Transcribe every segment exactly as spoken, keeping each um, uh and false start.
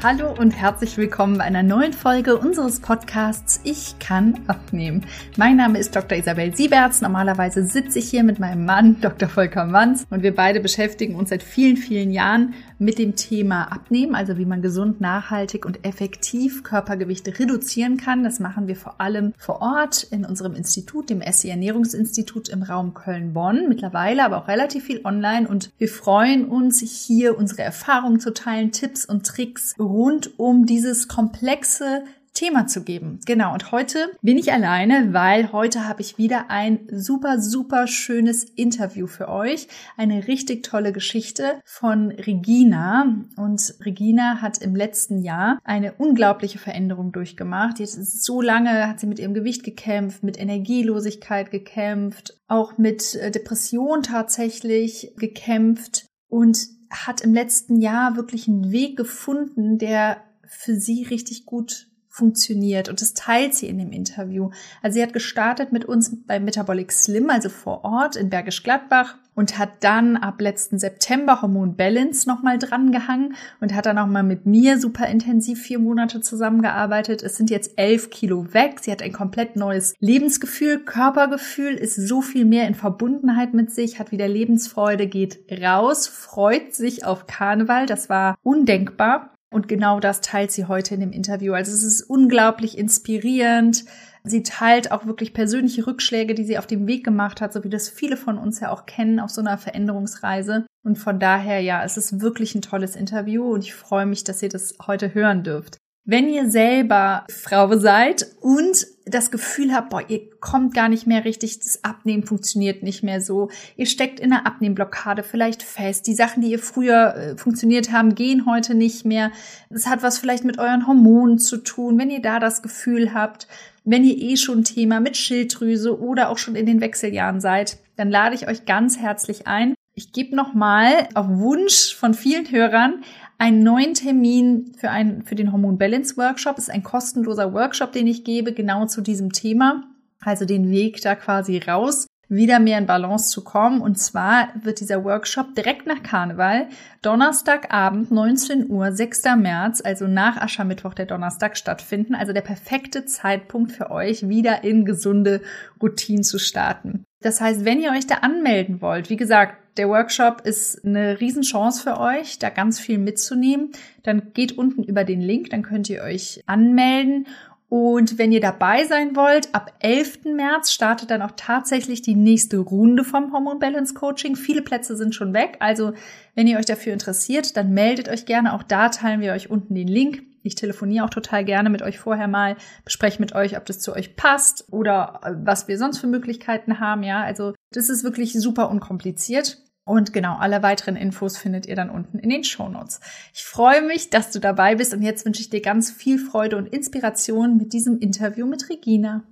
Hallo und herzlich willkommen bei einer neuen Folge unseres Podcasts Ich kann abnehmen. Mein Name ist Doktor Isabel Sieberts. Normalerweise sitze ich hier mit meinem Mann, Doktor Volker Manz, und wir beide beschäftigen uns seit vielen, vielen Jahren mit dem Thema Abnehmen, also wie man gesund, nachhaltig und effektiv Körpergewichte reduzieren kann. Das machen wir vor allem vor Ort in unserem Institut, dem S C Ernährungsinstitut im Raum Köln-Bonn, mittlerweile aber auch relativ viel online, und wir freuen uns, hier unsere Erfahrungen zu teilen, Tipps und Tricks rund um dieses komplexe Thema zu geben. Genau, und heute bin ich alleine, weil heute habe ich wieder ein super, super schönes Interview für euch. Eine richtig tolle Geschichte von Regina. Und Regina hat im letzten Jahr eine unglaubliche Veränderung durchgemacht. Jetzt so lange hat sie mit ihrem Gewicht gekämpft, mit Energielosigkeit gekämpft, auch mit Depression tatsächlich gekämpft und hat im letzten Jahr wirklich einen Weg gefunden, der für sie richtig gut funktioniert, und das teilt sie in dem Interview. Also sie hat gestartet mit uns bei Metabolic Slim, also vor Ort in Bergisch Gladbach, und hat dann ab letzten September Hormon Balance nochmal dran gehangen und hat dann nochmal mit mir super intensiv vier Monate zusammengearbeitet. Es sind jetzt elf Kilo weg. Sie hat ein komplett neues Lebensgefühl, Körpergefühl, ist so viel mehr in Verbundenheit mit sich, hat wieder Lebensfreude, geht raus, freut sich auf Karneval. Das war undenkbar. Und genau das teilt sie heute in dem Interview. Also es ist unglaublich inspirierend. Sie teilt auch wirklich persönliche Rückschläge, die sie auf dem Weg gemacht hat, so wie das viele von uns ja auch kennen auf so einer Veränderungsreise. Und von daher, ja, es ist wirklich ein tolles Interview und ich freue mich, dass ihr das heute hören dürft. Wenn ihr selber Frau seid und das Gefühl habt, boah, ihr kommt gar nicht mehr richtig, das Abnehmen funktioniert nicht mehr so, ihr steckt in einer Abnehmblockade vielleicht fest, die Sachen, die ihr früher äh, funktioniert haben, gehen heute nicht mehr, es hat was vielleicht mit euren Hormonen zu tun, wenn ihr da das Gefühl habt, wenn ihr eh schon ein Thema mit Schilddrüse oder auch schon in den Wechseljahren seid, dann lade ich euch ganz herzlich ein. Ich gebe nochmal auf Wunsch von vielen Hörern einen neuen Termin für einen, für den Hormon Balance Workshop. Das ist ein kostenloser Workshop, den ich gebe, genau zu diesem Thema. Also den Weg da quasi raus, wieder mehr in Balance zu kommen. Und zwar wird dieser Workshop direkt nach Karneval, Donnerstagabend, neunzehn Uhr, sechster März, also nach Aschermittwoch, der Donnerstag, stattfinden. Also der perfekte Zeitpunkt für euch, wieder in gesunde Routinen zu starten. Das heißt, wenn ihr euch da anmelden wollt, wie gesagt, der Workshop ist eine Riesenchance für euch, da ganz viel mitzunehmen. Dann geht unten über den Link, dann könnt ihr euch anmelden. Und wenn ihr dabei sein wollt, ab elften März startet dann auch tatsächlich die nächste Runde vom Hormon Balance Coaching. Viele Plätze sind schon weg, also wenn ihr euch dafür interessiert, dann meldet euch gerne. Auch da teilen wir euch unten den Link. Ich telefoniere auch total gerne mit euch vorher mal, bespreche mit euch, ob das zu euch passt oder was wir sonst für Möglichkeiten haben. Ja, also das ist wirklich super unkompliziert. Und genau, alle weiteren Infos findet ihr dann unten in den Shownotes. Ich freue mich, dass du dabei bist, und jetzt wünsche ich dir ganz viel Freude und Inspiration mit diesem Interview mit Regina.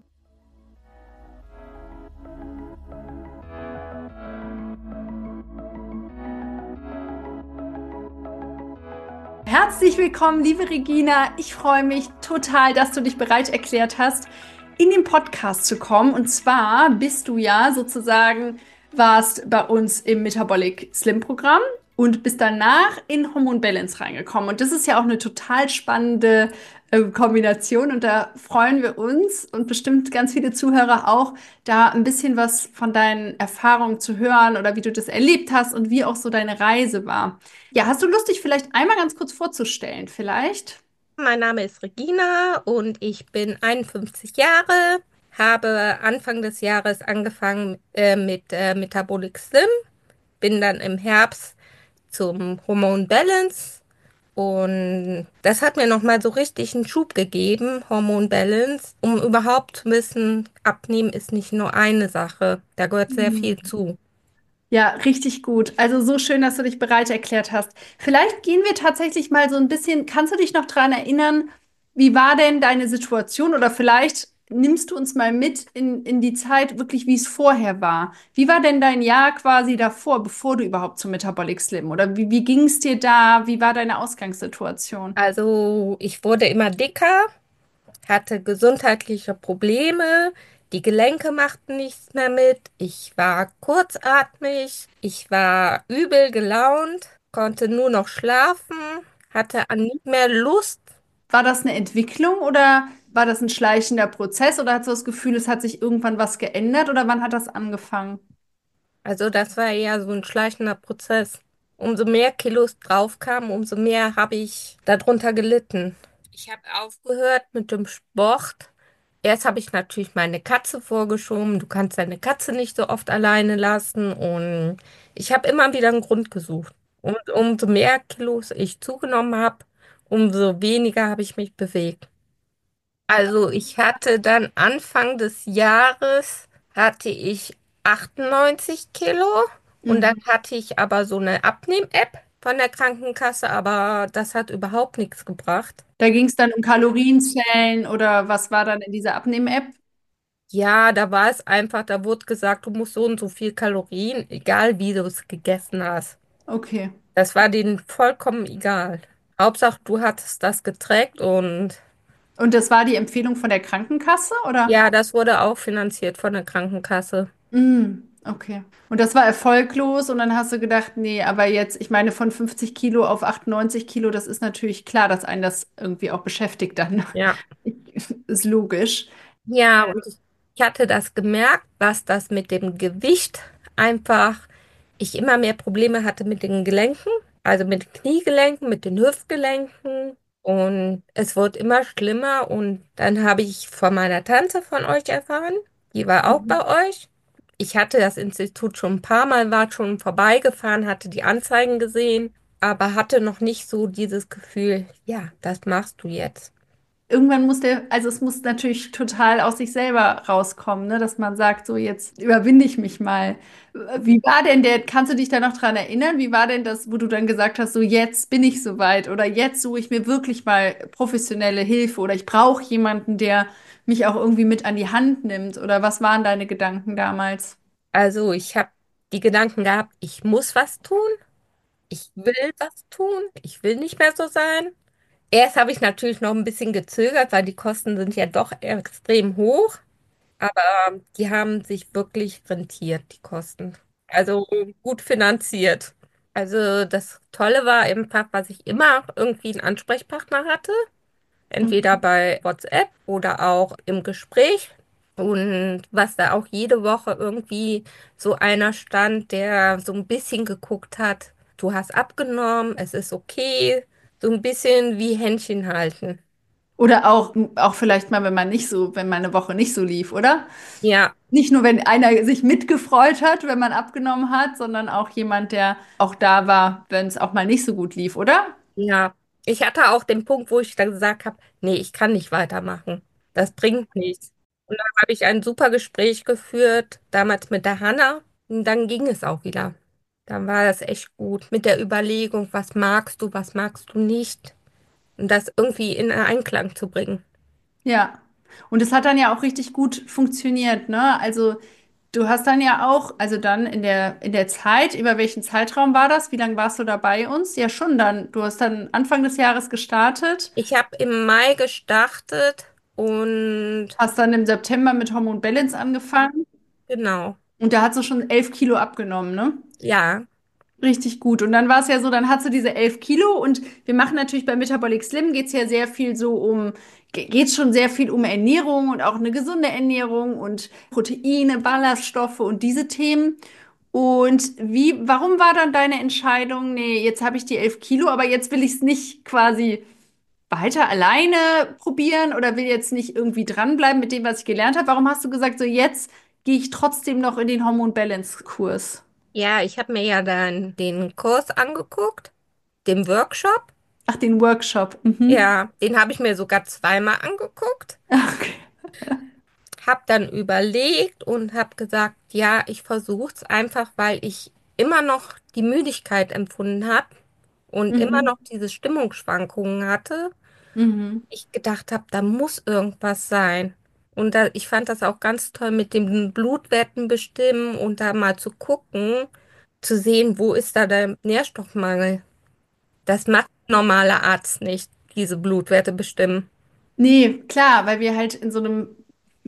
Herzlich willkommen, liebe Regina. Ich freue mich total, dass du dich bereit erklärt hast, in den Podcast zu kommen. Und zwar bist du ja sozusagen, warst bei uns im Metabolic Slim Programm und bist danach in Hormon Balance reingekommen. Und das ist ja auch eine total spannende äh, Kombination. Und da freuen wir uns und bestimmt ganz viele Zuhörer auch, da ein bisschen was von deinen Erfahrungen zu hören oder wie du das erlebt hast und wie auch so deine Reise war. Ja, hast du Lust, dich vielleicht einmal ganz kurz vorzustellen, vielleicht? Mein Name ist Regina und ich bin einundfünfzig Jahre, habe Anfang des Jahres angefangen äh, mit äh, Metabolic Slim, bin dann im Herbst zum Hormon Balance und das hat mir nochmal so richtig einen Schub gegeben, Hormon Balance, um überhaupt zu wissen, Abnehmen ist nicht nur eine Sache, da gehört sehr viel zu. Ja, richtig gut. Also so schön, dass du dich bereit erklärt hast. Vielleicht gehen wir tatsächlich mal so ein bisschen, kannst du dich noch daran erinnern, wie war denn deine Situation, oder vielleicht nimmst du uns mal mit in, in die Zeit wirklich, wie es vorher war. Wie war denn dein Jahr quasi davor, bevor du überhaupt zum Metabolic Slim, oder wie, wie ging es dir da? Wie war deine Ausgangssituation? Also ich wurde immer dicker, hatte gesundheitliche Probleme, die Gelenke machten nichts mehr mit, ich war kurzatmig, ich war übel gelaunt, konnte nur noch schlafen, hatte an nicht mehr Lust. War das eine Entwicklung oder war das ein schleichender Prozess oder hast du das Gefühl, es hat sich irgendwann was geändert oder wann hat das angefangen? Also das war eher so ein schleichender Prozess. Umso mehr Kilos draufkamen, umso mehr habe ich darunter gelitten. Ich habe aufgehört mit dem Sport. Erst habe ich natürlich meine Katze vorgeschoben. Du kannst deine Katze nicht so oft alleine lassen. Und ich habe immer wieder einen Grund gesucht. Und umso mehr Kilos ich zugenommen habe, umso weniger habe ich mich bewegt. Also ich hatte dann Anfang des Jahres hatte ich achtundneunzig Kilo und dann Mhm. hatte ich aber so eine Abnehm-App von der Krankenkasse, aber das hat überhaupt nichts gebracht. Da ging es dann um Kalorienzellen oder was war dann in dieser Abnehm-App? Ja, da war es einfach, da wurde gesagt, du musst so und so viel Kalorien, egal wie du es gegessen hast. Okay. Das war denen vollkommen egal. Hauptsache, du hattest das getrackt und Und das war die Empfehlung von der Krankenkasse, oder? ja, das wurde auch finanziert von der Krankenkasse. Mm, okay. Und das war erfolglos und dann hast du gedacht, nee, aber jetzt, ich meine, von fünfzig Kilo auf achtundneunzig Kilo, das ist natürlich klar, dass einen das irgendwie auch beschäftigt dann. Ja. Ist logisch. Ja, und ich, ich hatte das gemerkt, dass das mit dem Gewicht einfach, ich immer mehr Probleme hatte mit den Gelenken, also mit den Kniegelenken, mit den Hüftgelenken. Und es wurde immer schlimmer. Und dann habe ich von meiner Tante von euch erfahren, die war auch Mhm. bei euch. Ich hatte das Institut schon ein paar Mal, war schon vorbeigefahren, hatte die Anzeigen gesehen, aber hatte noch nicht so dieses Gefühl, ja, das machst du jetzt. Irgendwann muss der, also es muss natürlich total aus sich selber rauskommen, ne? Dass man sagt, so jetzt überwinde ich mich mal. Wie war denn der, kannst du dich da noch dran erinnern? Wie war denn das, wo du dann gesagt hast, so jetzt bin ich soweit oder jetzt suche ich mir wirklich mal professionelle Hilfe oder ich brauche jemanden, der mich auch irgendwie mit an die Hand nimmt oder was waren deine Gedanken damals? Also ich habe die Gedanken gehabt, ich muss was tun, ich will was tun, ich will nicht mehr so sein. Erst habe ich natürlich noch ein bisschen gezögert, weil die Kosten sind ja doch extrem hoch, aber die haben sich wirklich rentiert, die Kosten. Also gut finanziert. Also das Tolle war einfach, was ich immer irgendwie einen Ansprechpartner hatte. Entweder Mhm. bei WhatsApp oder auch im Gespräch. Und was da auch jede Woche irgendwie so einer stand, der so ein bisschen geguckt hat, du hast abgenommen, es ist okay, so ein bisschen wie Händchen halten. Oder auch, auch vielleicht mal, wenn man nicht so, wenn meine Woche nicht so lief, oder? Ja, Nicht nur, wenn einer sich mitgefreut hat, wenn man abgenommen hat, sondern auch jemand, der auch da war, wenn es auch mal nicht so gut lief, oder? ja. Ich hatte auch den Punkt, wo ich dann gesagt habe, nee, ich kann nicht weitermachen. Das bringt nichts. Und dann habe ich ein super Gespräch geführt, damals mit der Hanna. Und dann ging es auch wieder. Dann war das echt gut mit der Überlegung, was magst du, was magst du nicht. Und das irgendwie in Einklang zu bringen. Ja. Und es hat dann ja auch richtig gut funktioniert, ne? Also du hast dann ja auch, also dann in der, in der Zeit, über welchen Zeitraum war das? Wie lange warst du da bei uns? Ja, schon dann. Du hast dann Anfang des Jahres gestartet, Ich habe im Mai gestartet und hast dann im September mit Hormon Balance angefangen genau, und da hast du schon elf Kilo abgenommen, ne? ja, Richtig gut. Und dann war es ja so, dann hast du diese elf Kilo und wir machen natürlich bei Metabolic Slim geht es ja sehr viel so um, geht es schon sehr viel um Ernährung und auch eine gesunde Ernährung und Proteine, Ballaststoffe und diese Themen. Und wie, warum war dann deine Entscheidung, nee, jetzt habe ich die elf Kilo, aber jetzt will ich es nicht quasi weiter alleine probieren oder will jetzt nicht irgendwie dranbleiben mit dem, was ich gelernt habe? Warum hast du gesagt, so jetzt gehe ich trotzdem noch in den Hormon Balance Kurs? ja, ich habe mir ja dann den Kurs angeguckt, den Workshop. Ach, den Workshop. Mhm. Ja, den habe ich mir sogar zweimal angeguckt. Okay. Hab dann überlegt und hab gesagt, ja, ich versuch's einfach, weil ich immer noch die Müdigkeit empfunden habe und immer Mhm. noch diese Stimmungsschwankungen hatte. Mhm. Ich gedacht habe, da muss irgendwas sein. Und da, ich fand das auch ganz toll mit den Blutwerten bestimmen und da mal zu gucken, zu sehen, wo ist da der Nährstoffmangel. Das macht ein normaler Arzt nicht, diese Blutwerte bestimmen. Nee, klar, weil wir halt in so einem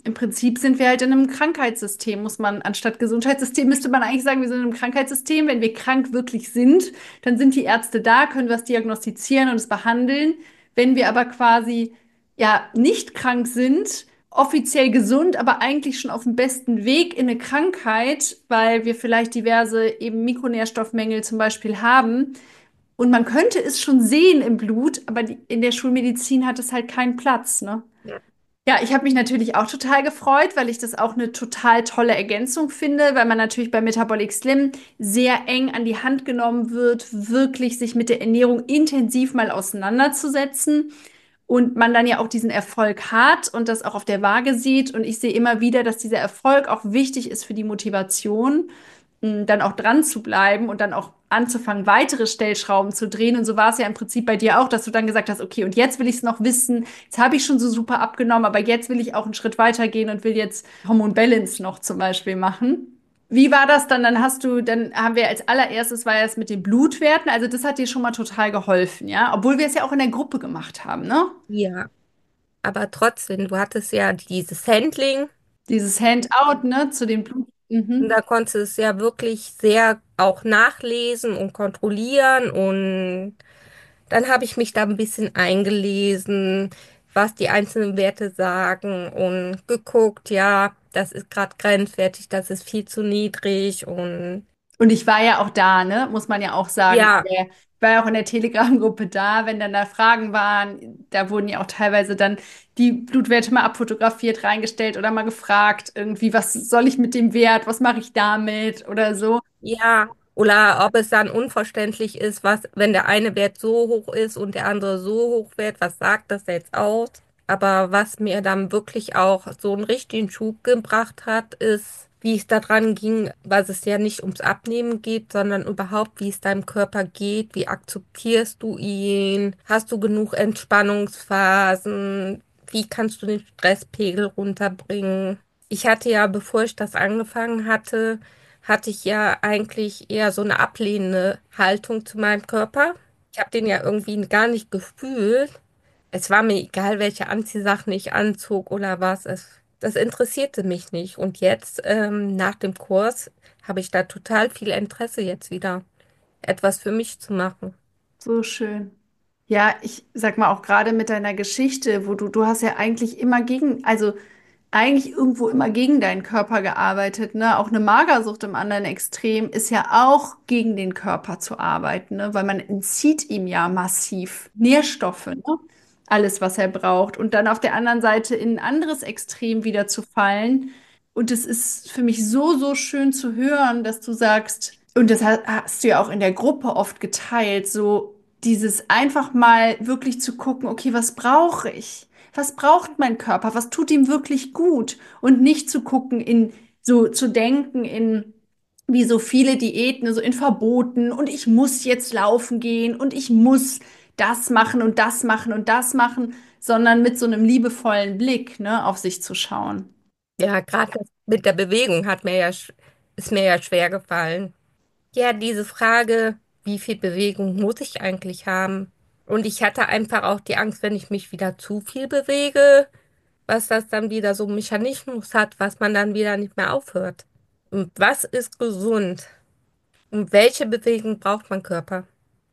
im Prinzip sind wir halt in einem Krankheitssystem, muss man, anstatt Gesundheitssystem, müsste man eigentlich sagen, wir sind in einem Krankheitssystem. Wenn wir krank wirklich sind, dann sind die Ärzte da, können was diagnostizieren und es behandeln. Wenn wir aber quasi, ja, nicht krank sind, offiziell gesund, aber eigentlich schon auf dem besten Weg in eine Krankheit, weil wir vielleicht diverse eben Mikronährstoffmängel zum Beispiel haben. Und man könnte es schon sehen im Blut, aber die, in der Schulmedizin hat es halt keinen Platz, ne? Ja. Ja, ich habe mich natürlich auch total gefreut, weil ich das auch eine total tolle Ergänzung finde, weil man natürlich bei Metabolic Slim sehr eng an die Hand genommen wird, wirklich sich mit der Ernährung intensiv mal auseinanderzusetzen und man dann ja auch diesen Erfolg hat und das auch auf der Waage sieht. Und ich sehe immer wieder, dass dieser Erfolg auch wichtig ist für die Motivation, mh, dann auch dran zu bleiben und dann auch anzufangen, weitere Stellschrauben zu drehen. Und so war es ja im Prinzip bei dir auch, dass du dann gesagt hast, okay, und jetzt will ich es noch wissen. Jetzt habe ich schon so super abgenommen, aber jetzt will ich auch einen Schritt weiter gehen und will jetzt Hormon Balance noch zum Beispiel machen. Wie war das dann? Dann hast du, dann haben wir als allererstes war es mit den Blutwerten. Also das hat dir schon mal total geholfen, ja? Obwohl wir es ja auch in der Gruppe gemacht haben, ne? Ja, aber trotzdem, du hattest ja dieses Handling Dieses Handout, ne, zu den Blut. und Mhm. da konntest du es ja wirklich sehr auch nachlesen und kontrollieren und dann habe ich mich da ein bisschen eingelesen, was die einzelnen Werte sagen und geguckt, ja, das ist gerade grenzwertig, das ist viel zu niedrig und Und ich war ja auch da, ne, muss man ja auch sagen. ja, Der- Ich war ja auch in der Telegram-Gruppe da, wenn dann da Fragen waren, da wurden ja auch teilweise dann die Blutwerte mal abfotografiert, reingestellt oder mal gefragt, irgendwie, was soll ich mit dem Wert, was mache ich damit oder so. ja, oder ob es dann unverständlich ist, was, wenn der eine Wert so hoch ist und der andere so hoch wird, was sagt das jetzt aus? Aber was mir dann wirklich auch so einen richtigen Schub gebracht hat, ist, wie es daran ging, was es ja nicht ums Abnehmen geht, sondern überhaupt, wie es deinem Körper geht, wie akzeptierst du ihn, hast du genug Entspannungsphasen, wie kannst du den Stresspegel runterbringen? Ich hatte ja, bevor ich das angefangen hatte, hatte ich ja eigentlich eher so eine ablehnende Haltung zu meinem Körper. Ich habe den ja irgendwie gar nicht gefühlt. Es war mir egal, welche Anziehsachen ich anzog oder was. Es, das interessierte mich nicht. Und jetzt, ähm, nach dem Kurs, habe ich da total viel Interesse jetzt wieder, etwas für mich zu machen. So schön. Ja, ich sag mal auch gerade mit deiner Geschichte, wo du, du hast ja eigentlich immer gegen, also eigentlich irgendwo immer gegen deinen Körper gearbeitet, ne? Auch eine Magersucht im anderen Extrem ist ja auch gegen den Körper zu arbeiten, ne? Weil man entzieht ihm ja massiv Nährstoffe, ne? Alles, was er braucht. Und dann auf der anderen Seite in ein anderes Extrem wieder zu fallen. Und es ist für mich so, so schön zu hören, dass du sagst, und das ha- hast du ja auch in der Gruppe oft geteilt, so dieses einfach mal wirklich zu gucken, okay, was brauche ich? Was braucht mein Körper? Was tut ihm wirklich gut? Und nicht zu gucken, in so zu denken in wie so viele Diäten, so in Verboten und ich muss jetzt laufen gehen und ich muss das machen und das machen und das machen, sondern mit so einem liebevollen Blick, ne, auf sich zu schauen. Ja, gerade das mit der Bewegung hat mir ja, sch- ist mir ja schwer gefallen. Ja, diese Frage, wie viel Bewegung muss ich eigentlich haben? Und ich hatte einfach auch die Angst, wenn ich mich wieder zu viel bewege, was das dann wieder so einen Mechanismus hat, was man dann wieder nicht mehr aufhört. Und was ist gesund? Und welche Bewegung braucht mein Körper?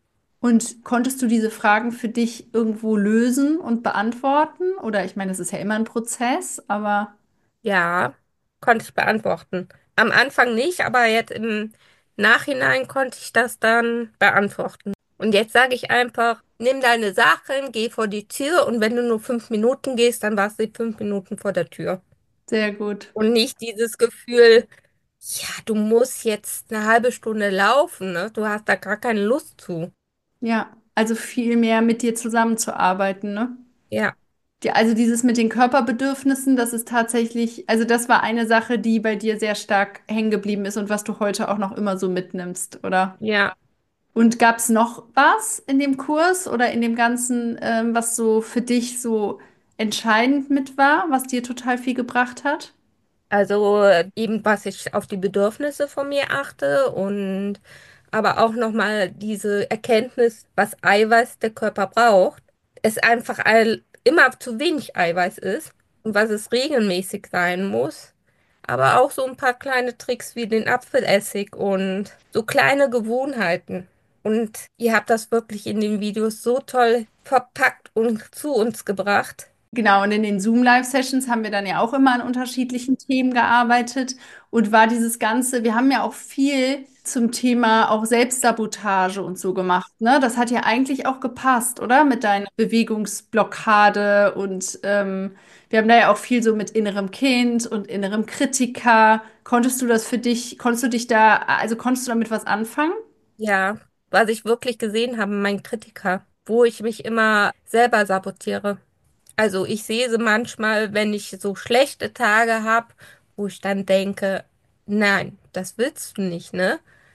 Und konntest du diese Fragen für dich irgendwo lösen und beantworten? Oder ich meine, es ist ja immer ein Prozess, aber Ja, konnte ich beantworten. Am Anfang nicht, aber jetzt im Nachhinein konnte ich das dann beantworten. Und jetzt sage ich einfach, nimm deine Sachen, geh vor die Tür und wenn du nur fünf Minuten gehst, dann warst du die fünf Minuten vor der Tür. sehr gut. Und nicht dieses Gefühl, ja, du musst jetzt eine halbe Stunde laufen, ne? Du hast da gar keine Lust zu. Ja, also viel mehr mit dir zusammenzuarbeiten, ne? Ja, Die, also dieses mit den Körperbedürfnissen, das ist tatsächlich, also das war eine Sache, die bei dir sehr stark hängen geblieben ist und was du heute auch noch immer so mitnimmst, oder? ja. Und gab es noch was in dem Kurs oder in dem Ganzen, ähm, was so für dich so entscheidend mit war, was dir total viel gebracht hat? Also äh, eben, was ich auf die Bedürfnisse von mir achte und aber auch nochmal diese Erkenntnis, was Eiweiß der Körper braucht, es einfach all, immer zu wenig Eiweiß ist. und was es regelmäßig sein muss. Aber auch so ein paar kleine Tricks wie den Apfelessig und so kleine Gewohnheiten. Und ihr habt das wirklich in den Videos so toll verpackt und zu uns gebracht. Genau, und in den Zoom-Live-Sessions haben wir dann ja auch immer an unterschiedlichen Themen gearbeitet und war dieses Ganze, wir haben ja auch viel zum Thema auch Selbstsabotage und so gemacht, ne? Das hat ja eigentlich auch gepasst, oder? Mit deiner Bewegungsblockade und ähm, wir haben da ja auch viel so mit innerem Kind und innerem Kritiker. Konntest du das für dich, konntest du dich da, also konntest du damit was anfangen? Ja, was ich wirklich gesehen habe, mein Kritiker, wo ich mich immer selber sabotiere. Also ich sehe sie manchmal, wenn ich so schlechte Tage habe, wo ich dann denke, nein, das willst du nicht, ne?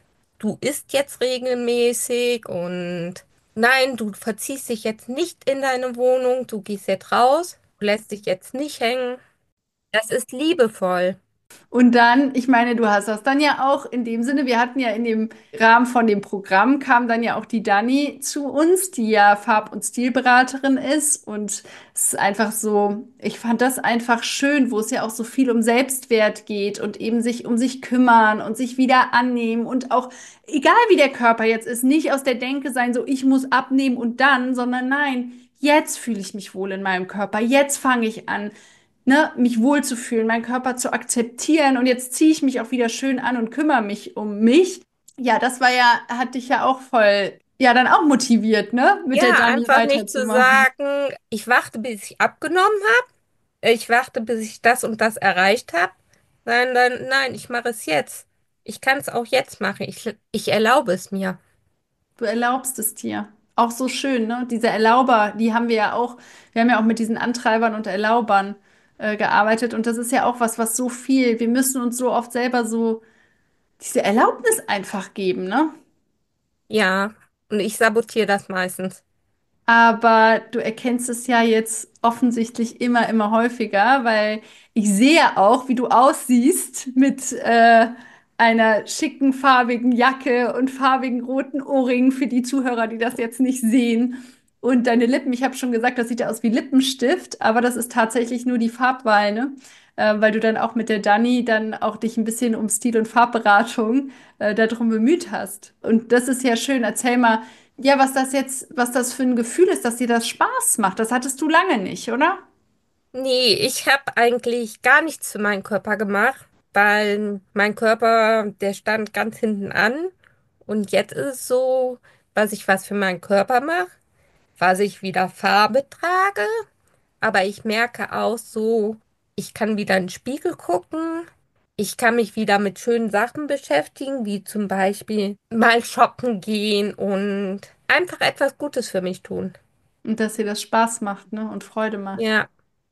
Du isst jetzt regelmäßig und nein, du verziehst dich jetzt nicht in deine Wohnung, du gehst jetzt raus, du lässt dich jetzt nicht hängen. Das ist liebevoll. Und dann, ich meine, du hast das dann ja auch in dem Sinne, wir hatten ja in dem Rahmen von dem Programm, kam dann ja auch die Dani zu uns, die ja Farb- und Stilberaterin ist. Und es ist einfach so, ich fand das einfach schön, wo es ja auch so viel um Selbstwert geht und eben sich um sich kümmern und sich wieder annehmen und auch, egal wie der Körper jetzt ist, nicht aus der Denke sein, so ich muss abnehmen und dann, sondern nein, jetzt fühle ich mich wohl in meinem Körper, jetzt fange ich an, ne, mich wohlzufühlen, meinen Körper zu akzeptieren und jetzt ziehe ich mich auch wieder schön an und kümmere mich um mich. Ja, das war ja, hat dich ja auch voll, ja, dann auch motiviert, ne, mit der Ja, Dani einfach nicht zu weiterzumachen. sagen, ich warte, bis ich abgenommen habe, ich warte, bis ich das und das erreicht habe, sondern nein, ich mache es jetzt. Ich kann es auch jetzt machen. Ich, ich erlaube es mir. Du erlaubst es dir. Auch so schön, ne? Diese Erlauber, die haben wir ja auch, wir haben ja auch mit diesen Antreibern und Erlaubern äh, gearbeitet und das ist ja auch was, was so viel, wir müssen uns so oft selber so diese Erlaubnis einfach geben, ne? Ja, und ich sabotiere das meistens. Aber du erkennst es ja jetzt offensichtlich immer, immer häufiger, weil ich sehe auch, wie du aussiehst mit äh, einer schicken farbigen Jacke und farbigen roten Ohrringen für die Zuhörer, die das jetzt nicht sehen. Und deine Lippen, ich habe schon gesagt, das sieht ja aus wie Lippenstift, aber das ist tatsächlich nur die Farbwahl, ne? Äh, weil du dann auch mit der Dani dann auch dich ein bisschen um Stil- und Farbberatung äh, darum bemüht hast. Und das ist ja schön. Erzähl mal, ja, was das jetzt, was das für ein Gefühl ist, dass dir das Spaß macht. Das hattest du lange nicht, oder? Nee, ich habe eigentlich gar nichts für meinen Körper gemacht, weil mein Körper, der stand ganz hinten an. Und jetzt ist es so, dass ich was für meinen Körper mache, was ich wieder Farbe trage. Aber ich merke auch so, ich kann wieder in den Spiegel gucken. Ich kann mich wieder mit schönen Sachen beschäftigen, wie zum Beispiel mal shoppen gehen und einfach etwas Gutes für mich tun. Und dass dir das Spaß macht, ne? Und Freude macht. Ja,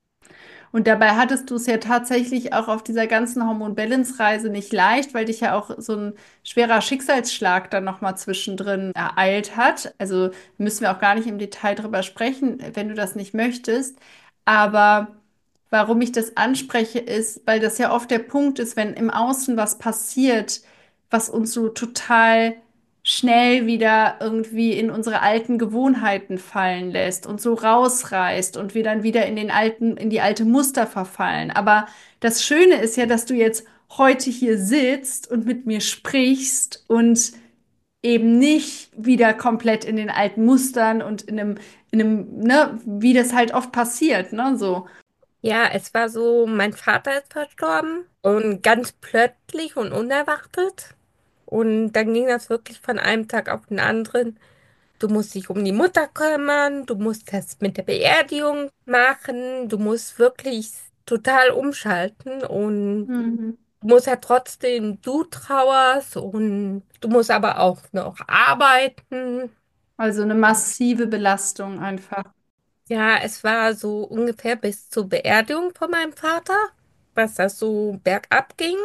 Und dabei hattest du es ja tatsächlich auch auf dieser ganzen Hormon-Balance-Reise nicht leicht, weil dich ja auch so ein schwerer Schicksalsschlag dann nochmal zwischendrin ereilt hat. Also müssen wir auch gar nicht im Detail drüber sprechen, wenn du das nicht möchtest. Aber warum ich das anspreche, ist, weil das ja oft der Punkt ist, wenn im Außen was passiert, was uns so total schnell wieder irgendwie in unsere alten Gewohnheiten fallen lässt und so rausreißt und wir dann wieder in den alten, in die alte Muster verfallen. Aber das Schöne ist ja, dass du jetzt heute hier sitzt und mit mir sprichst und eben nicht wieder komplett in den alten Mustern und in einem, in einem, ne, wie das halt oft passiert, ne, so. ja, es war so, mein Vater ist verstorben und ganz plötzlich und unerwartet. Und dann ging das wirklich von einem Tag auf den anderen. Du musst dich um die Mutter kümmern, du musst das mit der Beerdigung machen, du musst wirklich total umschalten und Mhm. du musst ja trotzdem, du trauerst und du musst aber auch noch arbeiten. Also eine massive Belastung einfach. Ja, es war so ungefähr bis zur Beerdigung von meinem Vater, was das so bergab ging.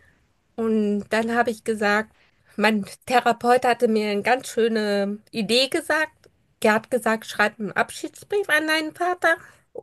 Und dann habe ich gesagt, mein Therapeut hatte mir eine ganz schöne Idee gesagt. Er hat gesagt, schreib einen Abschiedsbrief an deinen Vater.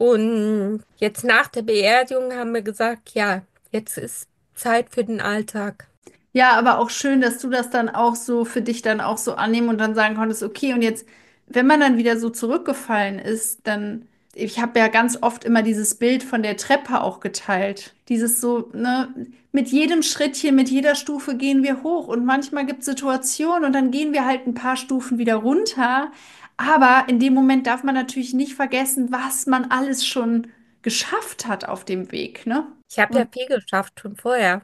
Und jetzt nach der Beerdigung haben wir gesagt, ja, jetzt ist Zeit für den Alltag. Ja, aber auch schön, dass du das dann auch so für dich dann auch so annehmen und dann sagen konntest, okay, und jetzt, wenn man dann wieder so zurückgefallen ist, dann Ich habe ja ganz oft immer dieses Bild von der Treppe auch geteilt. Dieses so, ne, mit jedem Schrittchen, mit jeder Stufe gehen wir hoch. Und manchmal gibt es Situationen und dann gehen wir halt ein paar Stufen wieder runter. Aber in dem Moment darf man natürlich nicht vergessen, was man alles schon geschafft hat auf dem Weg, ne? Ich habe ja Und viel geschafft schon vorher.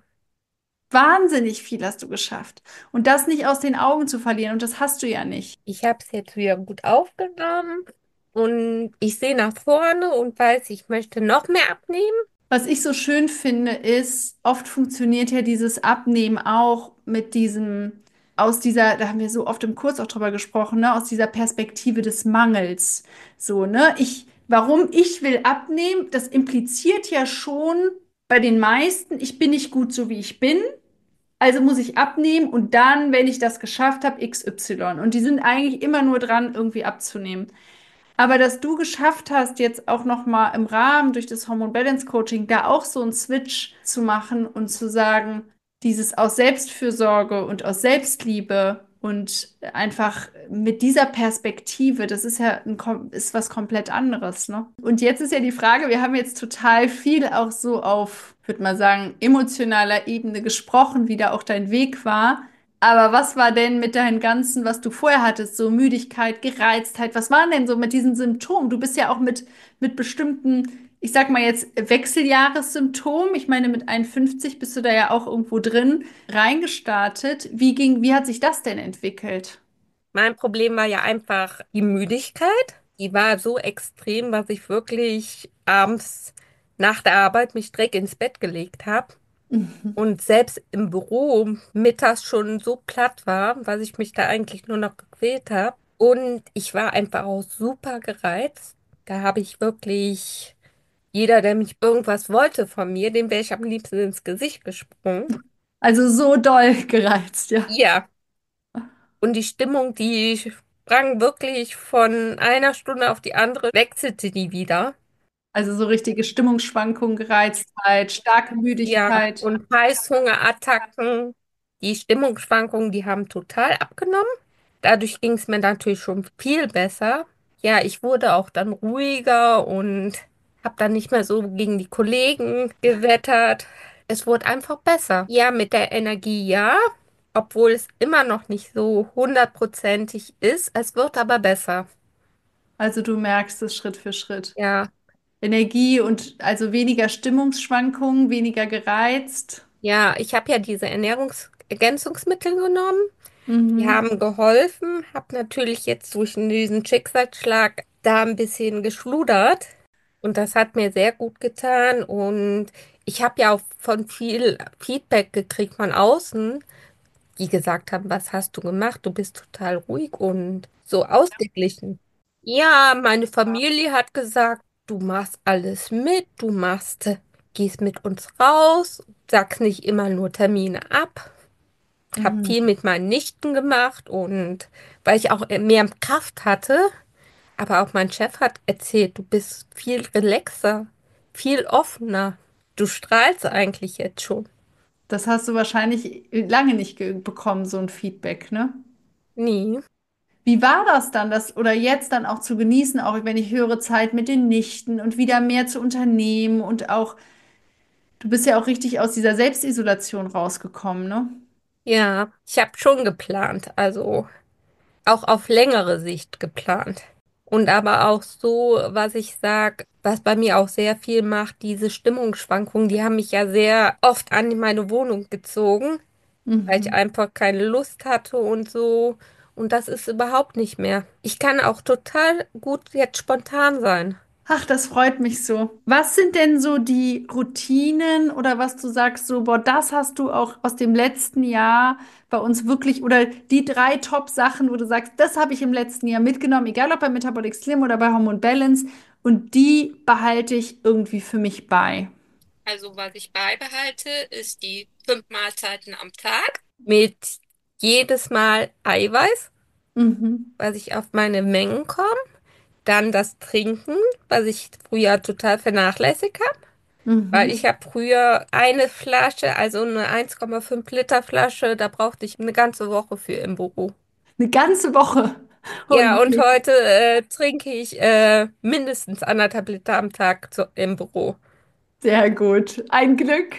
wahnsinnig viel hast du geschafft. Und das nicht aus den Augen zu verlieren. Und das hast du ja nicht. Ich habe es jetzt wieder gut aufgenommen und ich sehe nach vorne und weiß, ich möchte noch mehr abnehmen. Was ich so schön finde, ist, oft funktioniert ja dieses Abnehmen auch mit diesem, aus dieser, da haben wir so oft im Kurs auch drüber gesprochen, ne, aus dieser Perspektive des Mangels. So, ne, ich, warum ich will abnehmen, das impliziert ja schon bei den meisten, ich bin nicht gut so wie ich bin, also muss ich abnehmen und dann, wenn ich das geschafft habe, X Y. Und die sind eigentlich immer nur dran, irgendwie abzunehmen. Aber dass du geschafft hast, jetzt auch noch mal im Rahmen durch das Hormone Balance Coaching da auch so einen Switch zu machen und zu sagen, dieses aus Selbstfürsorge und aus Selbstliebe und einfach mit dieser Perspektive, das ist ja ein, kom- ist was komplett anderes, ne? Und jetzt ist ja die Frage, wir haben jetzt total viel auch so auf, würde man sagen, emotionaler Ebene gesprochen, wie da auch dein Weg war. Aber was war denn mit deinen ganzen, was du vorher hattest, so Müdigkeit, Gereiztheit, was waren denn so mit diesen Symptomen? Du bist ja auch mit, mit bestimmten, ich sag mal jetzt Wechseljahressymptomen, ich meine mit einundfünfzig bist du da ja auch irgendwo drin, reingestartet. Wie ging, wie hat sich das denn entwickelt? Mein Problem war ja einfach die Müdigkeit. Die war so extrem, dass ich wirklich abends nach der Arbeit mich direkt ins Bett gelegt habe und selbst im Büro mittags schon so platt war, weil ich mich da eigentlich nur noch gequält habe. Und ich war einfach auch super gereizt. Da habe ich wirklich jeder, der mich irgendwas wollte von mir, dem wäre ich am liebsten ins Gesicht gesprungen. Also so doll gereizt, ja. Ja, und die Stimmung, die sprang wirklich von einer Stunde auf die andere, wechselte die wieder. Also so richtige Stimmungsschwankungen, Gereiztheit, starke Ja, Müdigkeit. und Heißhungerattacken, die Stimmungsschwankungen, die haben total abgenommen. Dadurch ging es mir natürlich schon viel besser. Ja, ich wurde auch dann ruhiger und habe dann nicht mehr so gegen die Kollegen gewettert. Es wurde einfach besser. Ja, mit der Energie ja, obwohl es immer noch nicht so hundertprozentig ist. Es wird aber besser. Also du merkst es Schritt für Schritt. Ja, Energie und also weniger Stimmungsschwankungen, weniger gereizt. ja, ich habe ja diese Ernährungsergänzungsmittel genommen. Die Mhm. haben geholfen, habe natürlich jetzt durch diesen Schicksalsschlag da ein bisschen geschludert und das hat mir sehr gut getan und ich habe ja auch von viel Feedback gekriegt von außen, die gesagt haben, was hast du gemacht? Du bist total ruhig und so ausgeglichen. Ja, meine Familie hat gesagt, du machst alles mit, du machst, gehst mit uns raus, sagst nicht immer nur Termine ab. Habe Mhm. viel mit meinen Nichten gemacht und weil ich auch mehr Kraft hatte, aber auch mein Chef hat erzählt, du bist viel relaxer, viel offener. Du strahlst eigentlich jetzt schon. Das hast du wahrscheinlich lange nicht ge- bekommen, so ein Feedback, ne? Nie. Wie war das dann, das oder jetzt dann auch zu genießen, auch wenn ich höre Zeit mit den Nichten und wieder mehr zu unternehmen und auch, du bist ja auch richtig aus dieser Selbstisolation rausgekommen, ne? Ja, ich habe schon geplant, also auch auf längere Sicht geplant. Und aber auch so, was ich sag, was bei mir auch sehr viel macht, diese Stimmungsschwankungen, die haben mich ja sehr oft an meine Wohnung gezogen, weil ich Mhm. einfach keine Lust hatte und so. Und das ist überhaupt nicht mehr. Ich kann auch total gut jetzt spontan sein. Ach, das freut mich so. Was sind denn so die Routinen oder was du sagst, so, boah, das hast du auch aus dem letzten Jahr bei uns wirklich oder die drei Top-Sachen, wo du sagst, das habe ich im letzten Jahr mitgenommen, egal ob bei Metabolic Slim oder bei Hormone Balance und die behalte ich irgendwie für mich bei. Also was ich beibehalte, ist die fünf Mahlzeiten am Tag mit jedes Mal Eiweiß, Mhm. was ich auf meine Mengen komme. Dann das Trinken, was ich früher total vernachlässigt habe. Weil Mhm. ich habe früher eine Flasche, also eine eins Komma fünf Liter Flasche, da brauchte ich eine ganze Woche für im Büro. Eine ganze Woche. Ja, und Okay, heute äh, trinke ich äh, mindestens anderthalb Liter am Tag zu, im Büro. sehr gut. Ein Glück.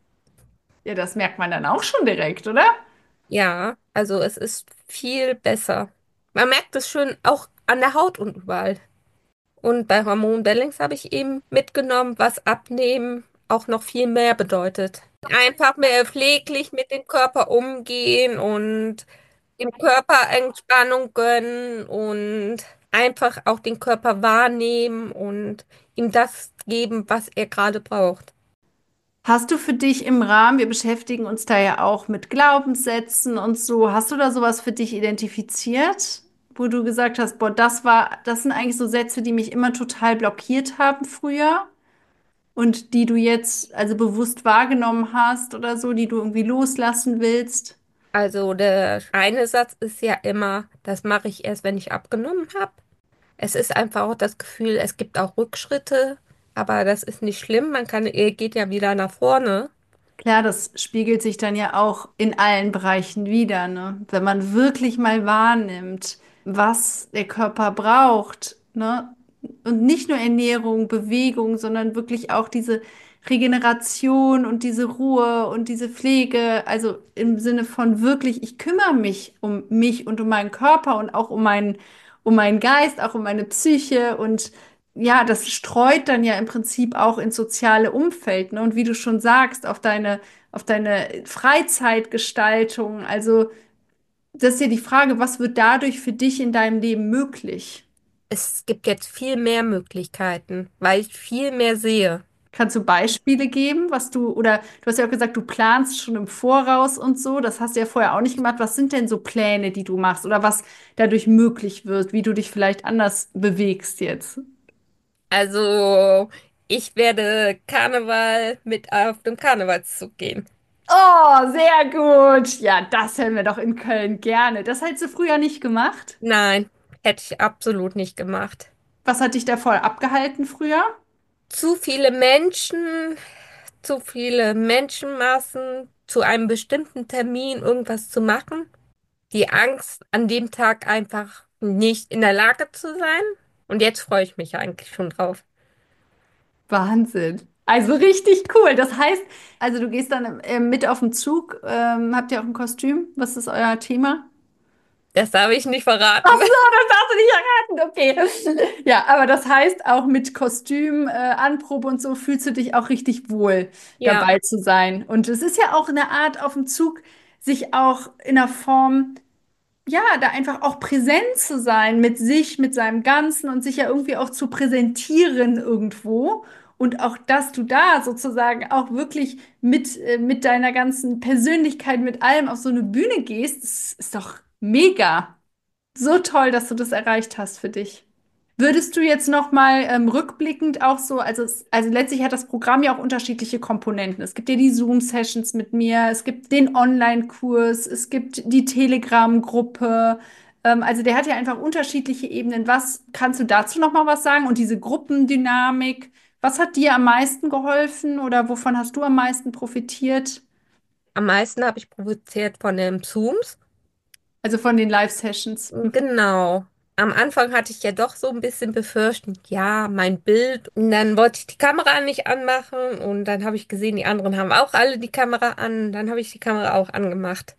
Ja, das merkt man dann auch schon direkt, oder? Ja, also es ist viel besser. Man merkt es schön auch an der Haut und überall. Und bei Hormon Balance habe ich eben mitgenommen, was Abnehmen auch noch viel mehr bedeutet. Einfach mehr pfleglich mit dem Körper umgehen und dem Körper Entspannung gönnen und einfach auch den Körper wahrnehmen und ihm das geben, was er gerade braucht. Hast du für dich im Rahmen, wir beschäftigen uns da ja auch mit Glaubenssätzen und so, hast du da sowas für dich identifiziert, wo du gesagt hast, boah, das war, das sind eigentlich so Sätze, die mich immer total blockiert haben früher und die du jetzt also bewusst wahrgenommen hast oder so, die du irgendwie loslassen willst? Also der eine Satz ist ja immer, das mache ich erst, wenn ich abgenommen habe. Es ist einfach auch das Gefühl, es gibt auch Rückschritte, aber das ist nicht schlimm. Man kann, er geht ja wieder nach vorne. Klar, das spiegelt sich dann ja auch in allen Bereichen wider, ne? Wenn man wirklich mal wahrnimmt, was der Körper braucht, ne? Und nicht nur Ernährung, Bewegung, sondern wirklich auch diese Regeneration und diese Ruhe und diese Pflege, also im Sinne von wirklich, ich kümmere mich um mich und um meinen Körper und auch um meinen, um meinen Geist, auch um meine Psyche und ja, das streut dann ja im Prinzip auch ins soziale Umfeld, ne? Und wie du schon sagst, auf deine, auf deine Freizeitgestaltung. Also, das ist ja die Frage, was wird dadurch für dich in deinem Leben möglich? Es gibt jetzt viel mehr Möglichkeiten, weil ich viel mehr sehe. Kannst du Beispiele geben, was du, oder du hast ja auch gesagt, du planst schon im Voraus und so. Das hast du ja vorher auch nicht gemacht. Was sind denn so Pläne, die du machst oder was dadurch möglich wird, wie du dich vielleicht anders bewegst jetzt? Also, ich werde Karneval mit auf dem Karnevalszug gehen. Oh, sehr gut. Ja, das hören wir doch in Köln gerne. Das hättest du früher nicht gemacht. Nein, hätte ich absolut nicht gemacht. Was hat dich da voll abgehalten früher? Zu viele Menschen, zu viele Menschenmassen, zu einem bestimmten Termin irgendwas zu machen. Die Angst, an dem Tag einfach nicht in der Lage zu sein. Und jetzt freue ich mich eigentlich schon drauf. Wahnsinn. Also richtig cool. Das heißt, also du gehst dann äh, mit auf den Zug. Ähm, habt ihr auch ein Kostüm? Was ist euer Thema? Das darf ich nicht Ach verraten. so, das darfst du nicht erraten. Okay. Ja, aber das heißt, auch mit Kostüm, äh, Anprobe und so fühlst du dich auch richtig wohl Ja, dabei zu sein. Und es ist ja auch eine Art auf dem Zug, sich auch in einer Form ja, da einfach auch präsent zu sein mit sich, mit seinem Ganzen und sich ja irgendwie auch zu präsentieren irgendwo. Und auch, dass du da sozusagen auch wirklich mit, äh, mit deiner ganzen Persönlichkeit, mit allem auf so eine Bühne gehst, das ist doch mega. So toll, dass du das erreicht hast für dich. Würdest du jetzt noch mal ähm, rückblickend auch so, also, es, also letztlich hat das Programm ja auch unterschiedliche Komponenten. Es gibt ja die Zoom-Sessions mit mir, es gibt den Online-Kurs, es gibt die Telegram-Gruppe. Ähm, also der hat ja einfach unterschiedliche Ebenen. Was kannst du dazu noch mal was sagen? Und diese Gruppendynamik, was hat dir am meisten geholfen oder wovon hast du am meisten profitiert? am meisten habe ich provoziert von den Zooms. Also von den Live-Sessions. Genau. Am Anfang hatte ich ja doch so ein bisschen befürchtet, ja, mein Bild. Und dann wollte ich die Kamera nicht anmachen. Und dann habe ich gesehen, die anderen haben auch alle die Kamera an. Dann habe ich die Kamera auch angemacht.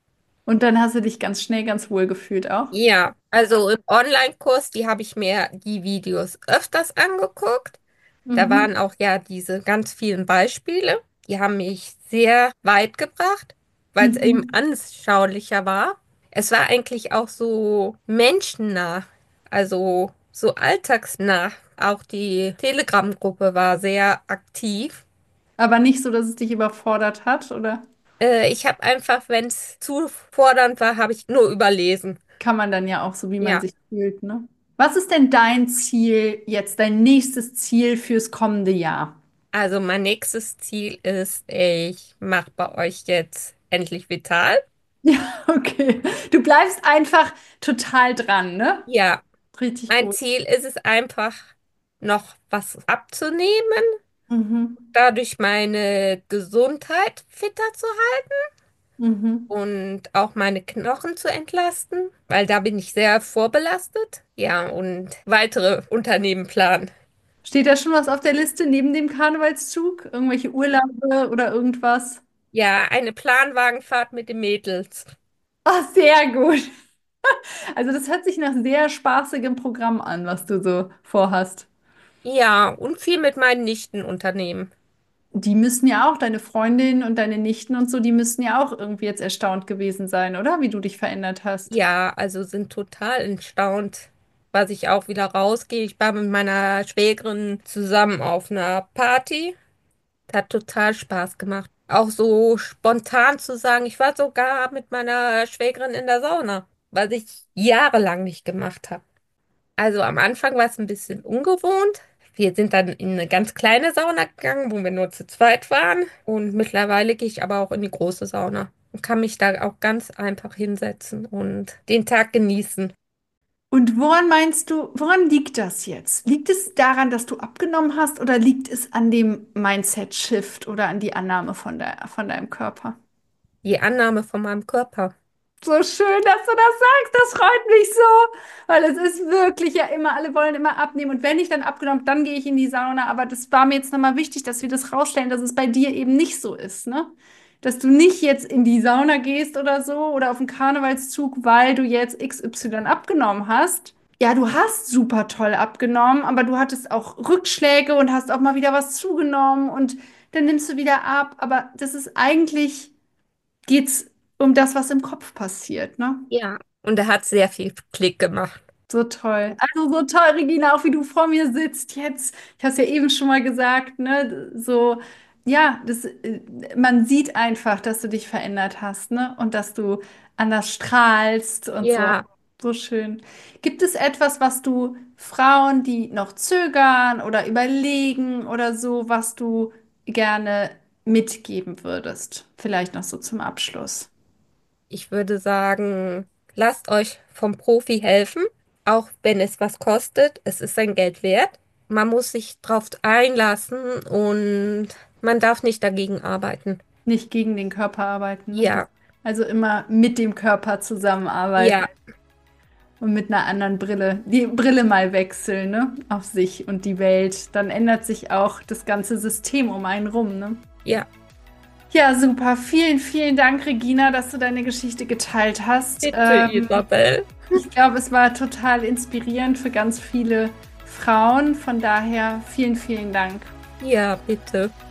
Und dann hast du dich ganz schnell ganz wohl gefühlt auch. Ja, also im Online-Kurs, die habe ich mir die Videos öfters angeguckt. Da Mhm. waren auch ja diese ganz vielen Beispiele. Die haben mich sehr weit gebracht, weil es eben Mhm. anschaulicher war. Es war eigentlich auch so menschennah, also so alltagsnah. Auch die Telegram-Gruppe war sehr aktiv. Aber nicht so, dass es dich überfordert hat, oder Äh, ich habe einfach, wenn es zu fordernd war, habe ich nur überlesen. kann man dann ja auch so, wie man Ja, sich fühlt, ne? Was ist denn dein Ziel jetzt, dein nächstes Ziel fürs kommende Jahr? also mein nächstes Ziel ist, ich mache bei euch jetzt endlich vital. Ja, okay. Du bleibst einfach total dran, ne? Ja, Richtig mein gut. Ziel ist es einfach, noch was abzunehmen, Mhm. dadurch meine Gesundheit fitter zu halten. Mhm. und auch meine Knochen zu entlasten, weil da bin ich sehr vorbelastet. Ja, und weitere Unternehmen planen. Steht da schon was auf der Liste neben dem Karnevalszug? Irgendwelche Urlaube oder irgendwas? Ja, eine Planwagenfahrt mit den Mädels. Oh, sehr gut. Also das hört sich nach sehr spaßigem Programm an, was du so vorhast. Ja, und viel mit meinen Nichten unternehmen. Die müssen ja auch, deine Freundin und deine Nichten und so, die müssen ja auch irgendwie jetzt erstaunt gewesen sein, oder? Wie du dich verändert hast. Ja, also sind total erstaunt, was ich auch wieder rausgehe. Ich war mit meiner Schwägerin zusammen auf einer Party. Hat total Spaß gemacht. Auch so spontan zu sagen, ich war sogar mit meiner Schwägerin in der Sauna, was ich jahrelang nicht gemacht habe. Also am Anfang war es ein bisschen ungewohnt. Wir sind dann in eine ganz kleine Sauna gegangen, wo wir nur zu zweit waren. Und mittlerweile gehe ich aber auch in die große Sauna und kann mich da auch ganz einfach hinsetzen und den Tag genießen. Und woran meinst du, woran liegt das jetzt? Liegt es daran, dass du abgenommen hast oder liegt es an dem Mindset-Shift oder an die Annahme von der, von deinem Körper? Die Annahme von meinem Körper. So schön, dass du das sagst. Das freut mich so, weil es ist wirklich ja immer, alle wollen immer abnehmen. Und wenn ich dann abgenommen, habe, dann gehe ich in die Sauna. Aber das war mir jetzt nochmal wichtig, dass wir das rausstellen, dass es bei dir eben nicht so ist, ne? Dass du nicht jetzt in die Sauna gehst oder so oder auf den Karnevalszug, weil du jetzt X Y abgenommen hast. Ja, du hast super toll abgenommen, aber du hattest auch Rückschläge und hast auch mal wieder was zugenommen und dann nimmst du wieder ab. Aber das ist eigentlich geht's um das, was im Kopf passiert, ne? Ja. Und er hat sehr viel Klick gemacht. So toll. Also so toll, Regina, auch wie du vor mir sitzt jetzt. Ich habe es ja eben schon mal gesagt, ne? So, ja, das, äh, man sieht einfach, dass du dich verändert hast, ne? Und dass du anders strahlst und so. Ja, So schön. Gibt es etwas, was du Frauen, die noch zögern oder überlegen oder so, was du gerne mitgeben würdest? Vielleicht noch so zum Abschluss. ich würde sagen, lasst euch vom Profi helfen, auch wenn es was kostet. Es ist sein Geld wert. Man muss sich drauf einlassen und man darf nicht dagegen arbeiten. Nicht gegen den Körper arbeiten, ne? Das, Ja, also immer mit dem Körper zusammenarbeiten ja, und mit einer anderen Brille. Die Brille mal wechseln, ne? Auf sich und die Welt. Dann ändert sich auch das ganze System um einen rum, ne? ja. Ja, super. Vielen, vielen Dank, Regina, dass du deine Geschichte geteilt hast. Bitte, Ähm, Isabel. ich glaube, es war total inspirierend für ganz viele Frauen. Von daher vielen, vielen Dank. Ja, bitte.